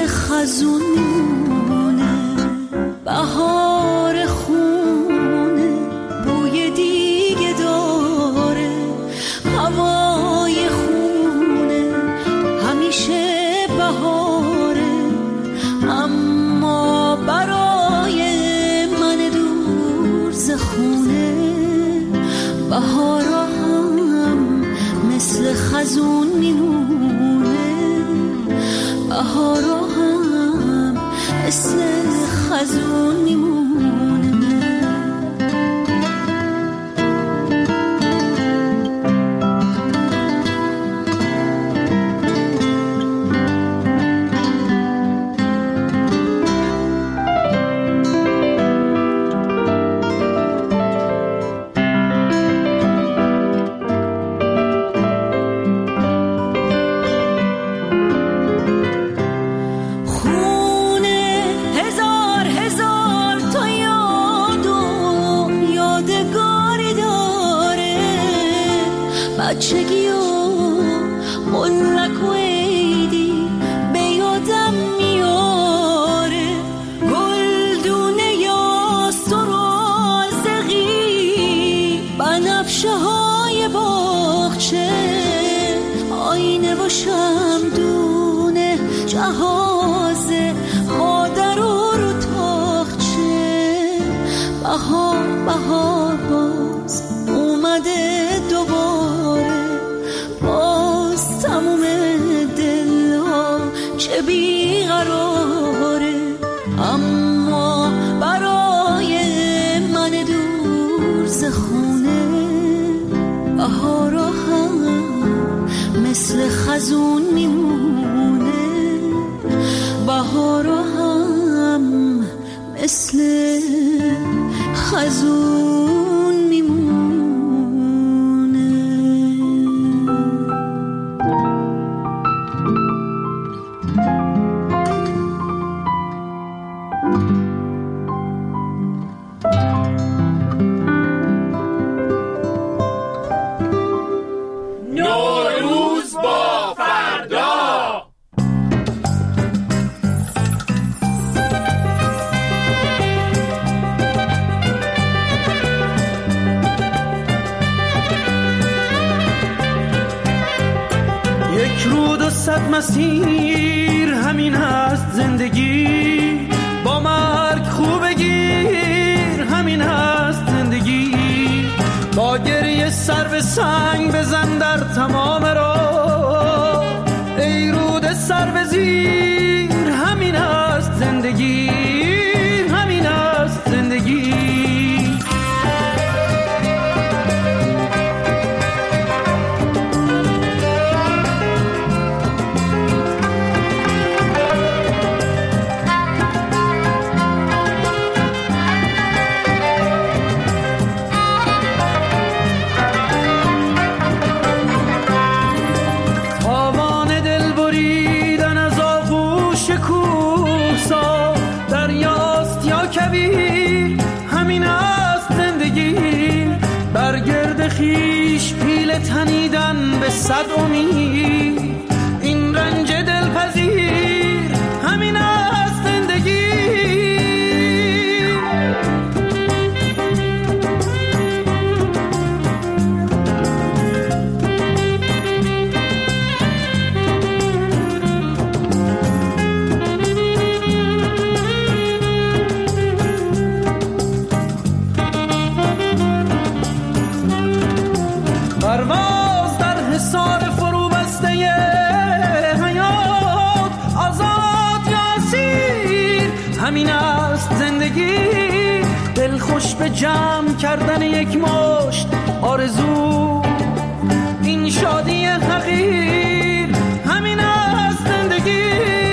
خزون میمونه، بهار خونه بوی دیگه داره، هوای خونه همیشه بهاره، اما برای من دور ز خونه بهارا هم مثل خزون میمونه، بهارا هم مثل خزون میمونه. بچگی و ملک و عیدی به یادم میاره، گلدونه یا سرازقی بنفشه های باغچه، آینه و شمدونه جهاز مادر و رو تاخچه، بهار باز اومده دوباره، باز تموم دلها چه بیقراره، اما برای من دور ز خونه بهارا هم مثل خزون میمونه، بهارا هم مثل خزون میمونه. نوروز با فردا. یک رود و صد مسیر همین هست زندگی، با مرگ خوب گیر همین هست زندگی، با گریه سر به سنگ بزن در تمام راه، ای رود سر به زیر همین هست زندگی، همین هست زندگی. خیش پیله تنیدن به صد امید، این رنج دلپذیر همین است زندگی. پرواز در حصار فرو بسته حیات، آزاد یا اسیر همین است زندگی، دل خوش به جمع کردن یک مشت آرزو، این شادی حقیر همین است زندگی.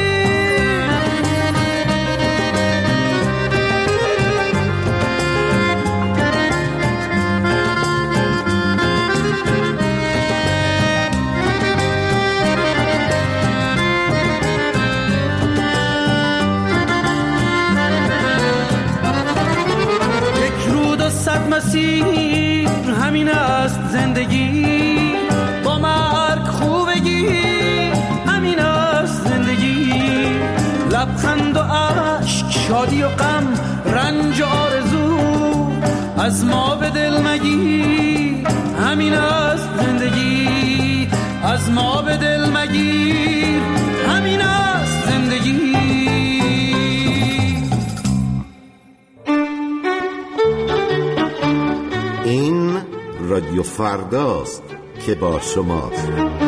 مسیر همین است زندگی، با مرگ خوبگی همین است زندگی، لبخند و عشق، شادی و غم، رنج و آرزو، از ما به دل مگیر، همین است زندگی. از ما به دل مگیر، همین است زندگی. این رادیو فرداست که با شماست.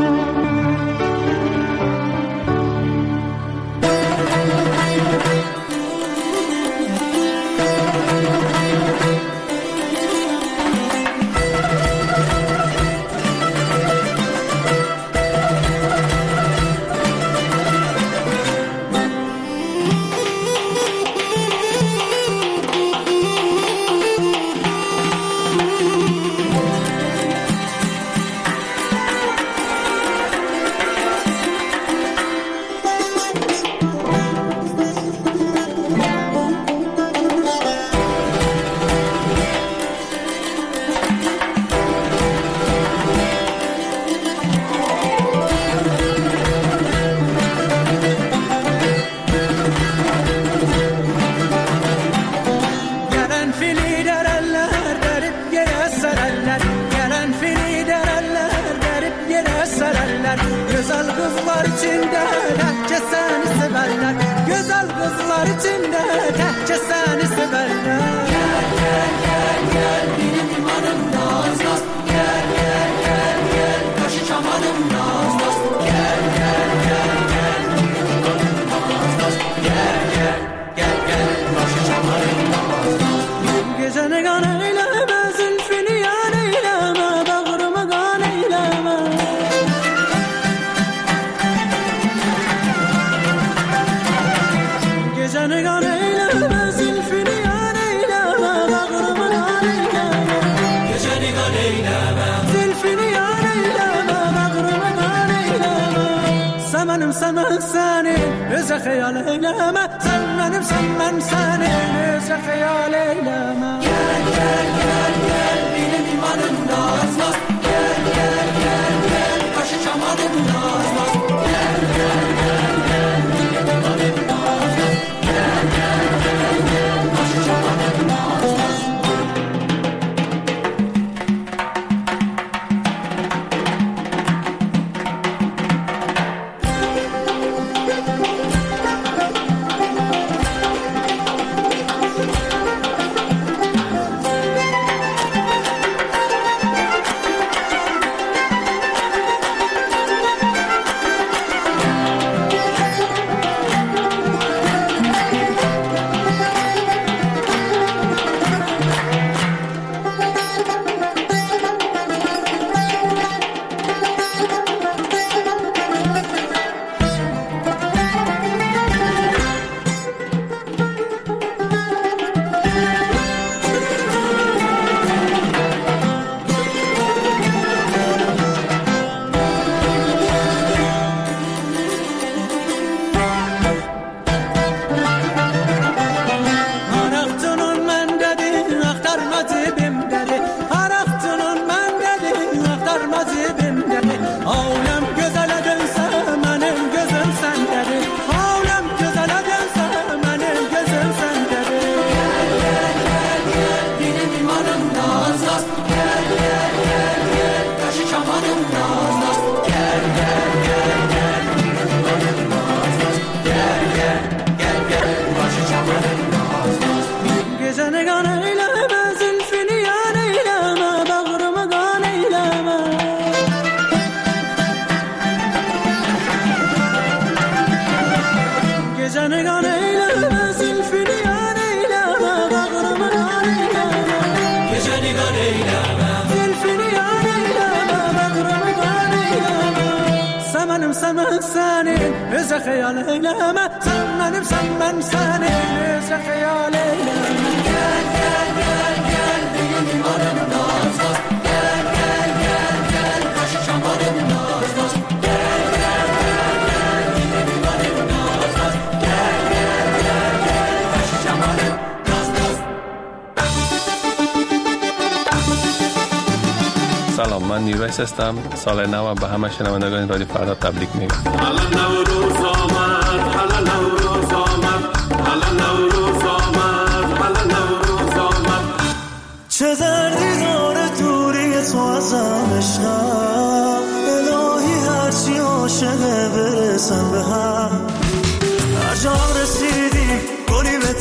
سلام، من نیروش هستم. سال نو به همه شنوندگان رادیو فردا تبریک میگم.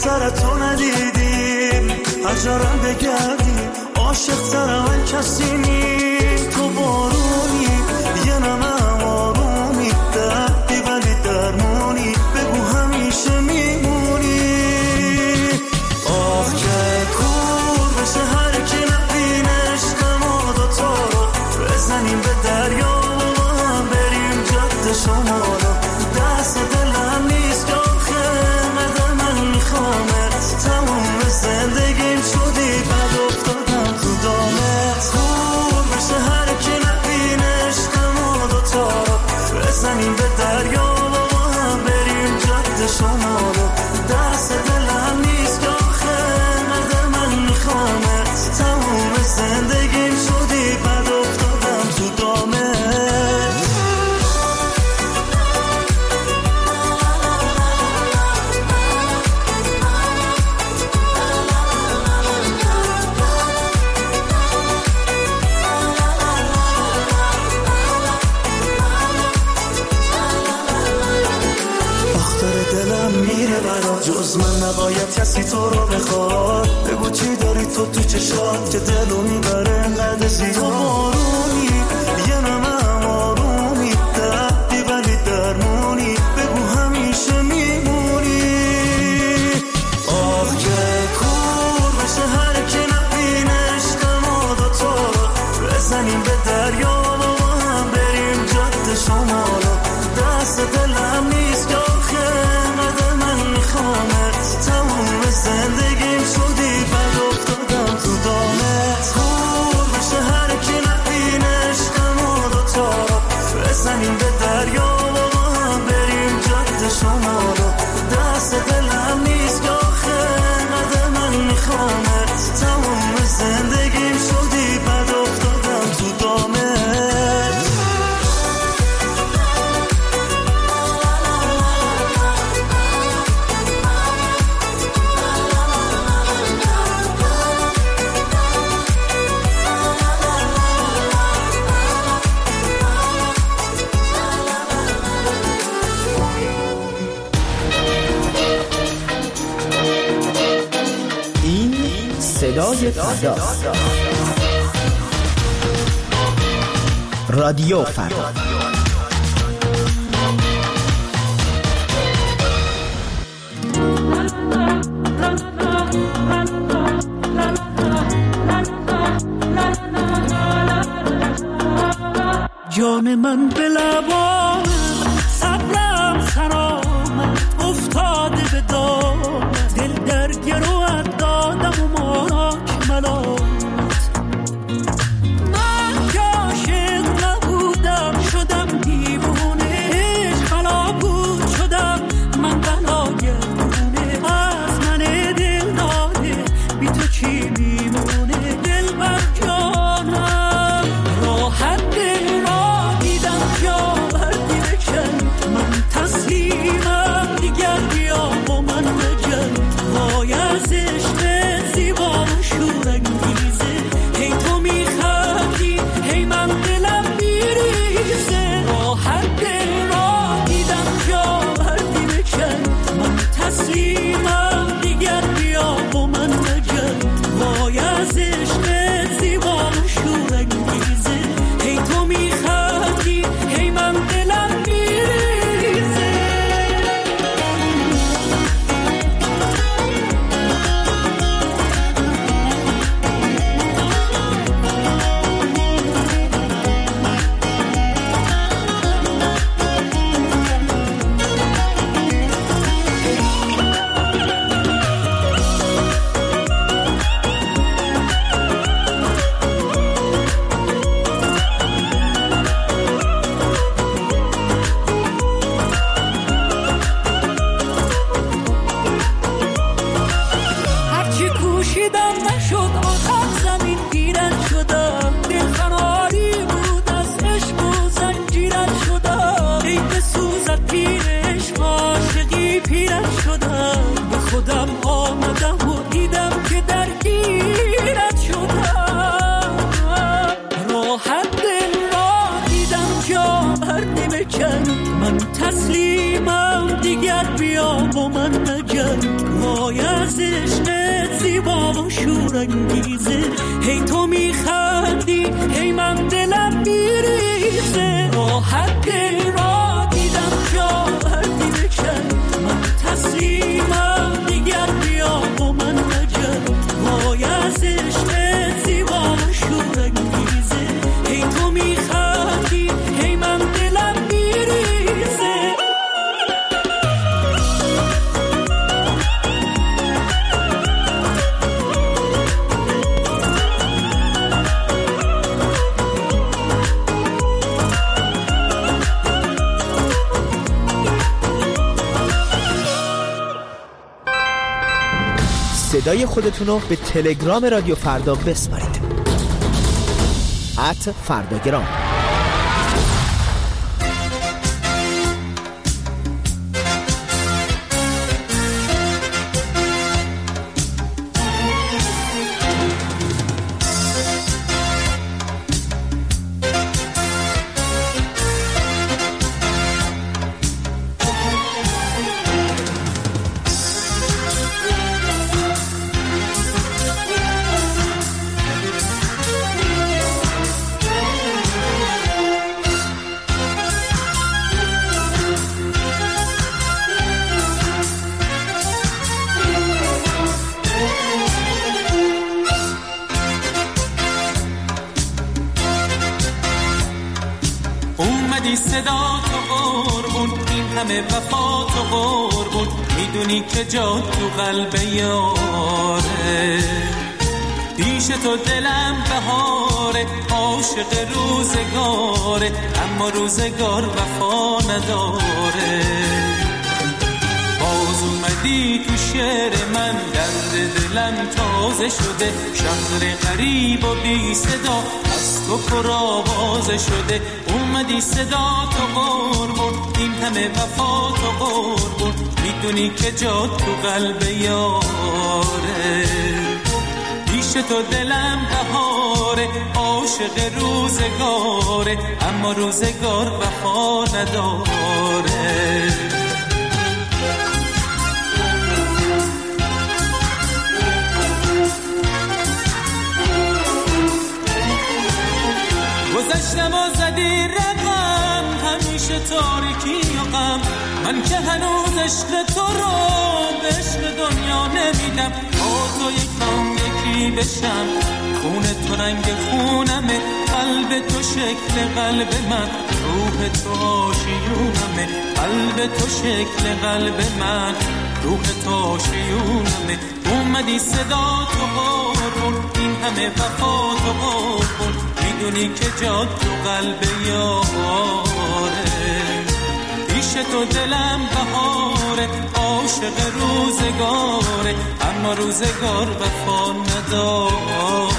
سرتو ندیدیم عجرم بگردی عاشق ترم کسی نی تو بارونی یه نمم آرومی دردی ولی درمونی بگو همیشه میمونی آخ که کور بشه هر کی نبینه عشق ما دوتا رو بزنیم به دریا و هم بریم جاده شما رو دست دلم نیست که آخه مده من میخوامت تموم زندگیم شدی بد افتادم تو دامت کور بشه هر کی نبینه عشق ما دوتا رو بزنیم به دریا و هم بریم جاده شما رو دست دلم نیست که آخه مده من میخوامت تموم زندگیم شدی بد افتادم تو دامت جز من نباید کسی تو رو بخواد بگو چی داری تو چشات که دلو میبره انقدر زیاد تو بارونی یه نمم آرومی دردی ولی درمونی بگو همیشه میمونی آخ که کور بشه هر کی نبینه عشق ما دوتا رو بزنیم به دریا و هم بریم جاده شما رو دست دلم نیست که آخه مده من میخوامت تموم زندگیم شدی بد افتادم تو دامت کور بشه هر کی نبینه عشق ما دوتا رو بزنیم به دریا و هم بریم جاده شما رو دست دلم نیست که آخه مده من میخوامت تموم زندگیم شدی بد افتادم تو دامت صدای فرداست. رادیو فردا. جان من به لبان صبرم خرامم افتاده به دام دل در گروهت دادم و ماک ملامت من که عاشق نبودم شدم وای از عشقت زیبا و شورانگیزه، هی تو میخندی هی من دلم میریزه، راحت را دیدم جاوردی بکن، من تسلیمم دیگر بیا با من نجر، وای از عشقت زیبا و شورانگیزه، هی تو میخندی هی من دلم میریزه. صدای خودتون رو به تلگرام رادیو فردا بسپارید. @فرداگرام. اومدی صدا تو قربون، این همه وفا تو قربون، میدونی که جا تو قلب یاره، پیش تو دلم بهاره، عاشق روزگاره، اما روزگار وفا نداره. باز اومدی تو شعر من، درد دلم تازه شده، شهر غریب و بی صدا از تو پر آوازه شده. اومدی صدا تو قربون، این همه وفا تو قربون، میدونی که جا تو قلب یاره، پیش تو دلم بهاره، عاشق روزگاره، اما روزگار وفا نداره. گذشتم و زدی رقم، همیشه تاریکی و غم، من که هنوز عشق تو رو به عشق دنیا نمیدم. با تو یکم یکی بشم، خون تو رنگ خونمه، قلب تو شکل قلب من، روح تو آشیونمه، قلب تو شکل قلب من، روح تو آشیونمه. اومدی صدا تو قربون، این همه وفا تو قربون، میدونی که جا تو قلب یاره، پیش تو دلم بهاره، عاشق روزگاره، اما روزگار وفا نداره.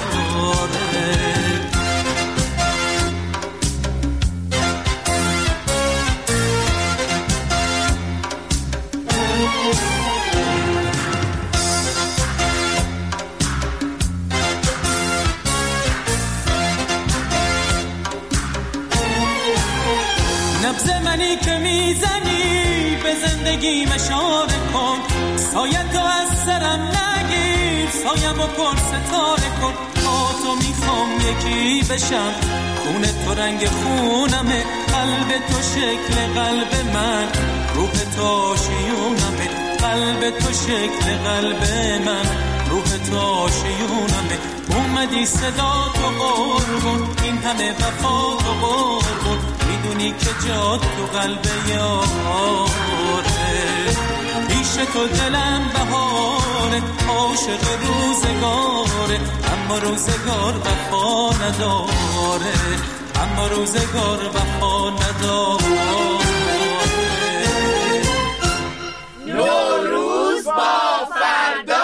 نبض منی که میزنی به زندگی اشاره کن، سایه تو از سرم نگیر، سایم و پر ستاره کن. با تو میخوام یکی بشم، خون تو رنگ خونمه، قلب تو شکل قلب من، روح تو آشیونمه، قلب تو شکل قلب من، روح تو آشیونمه. اومدی صدا تو قربون، این همه وفا تو قربون، میدونی که جا تو قلب یاره، پیش تو دلم بهاره، عاشق روزگاره، اما روزگار وفا نداره، اما روزگار وفا نداره. نوروز با فردا.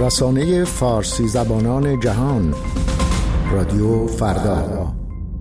رسانه فارسی زبانان جهان، رادیو فردا.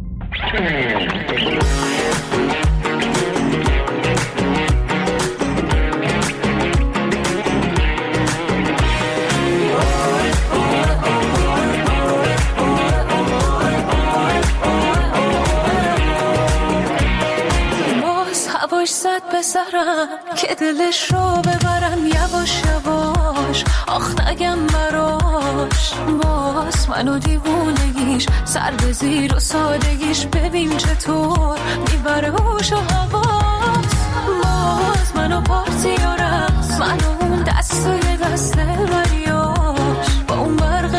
زد به سرم که دلش رو ببرم یواش یواش، آخ نگم براش. باز منو دیوونگیش سر به زیر و سادگیش ببین چطور میبره هوش و حواس. باز منو پارتی و رقص، منو اون دستای دست وریاش، با اون برق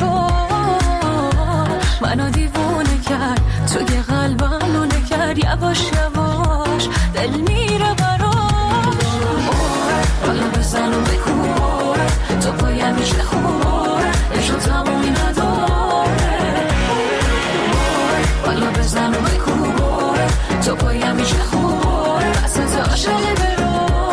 نگاه منو دیوونه کرد، توی قلبم نونه کرد یواش یواش، دل میره براش. حالا بزن و بکن تو پایم میشه خوب، عشق تمومی نداره. حالا بزن و بکن تو پایم میشه خوب، بسه عاشق برامه.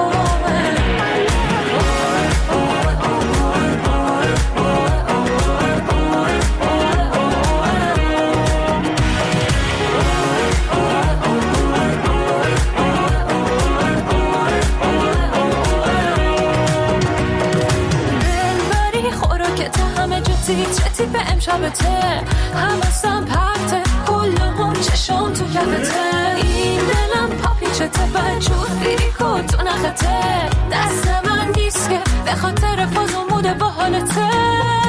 تیترتی به امشبته، حواسم پرته، کلهم چشم تو کفته. این دلم پاپیچته، بجور بیری کن تو نخته. دست من نیست که به خاطر فاز و موده با حالته.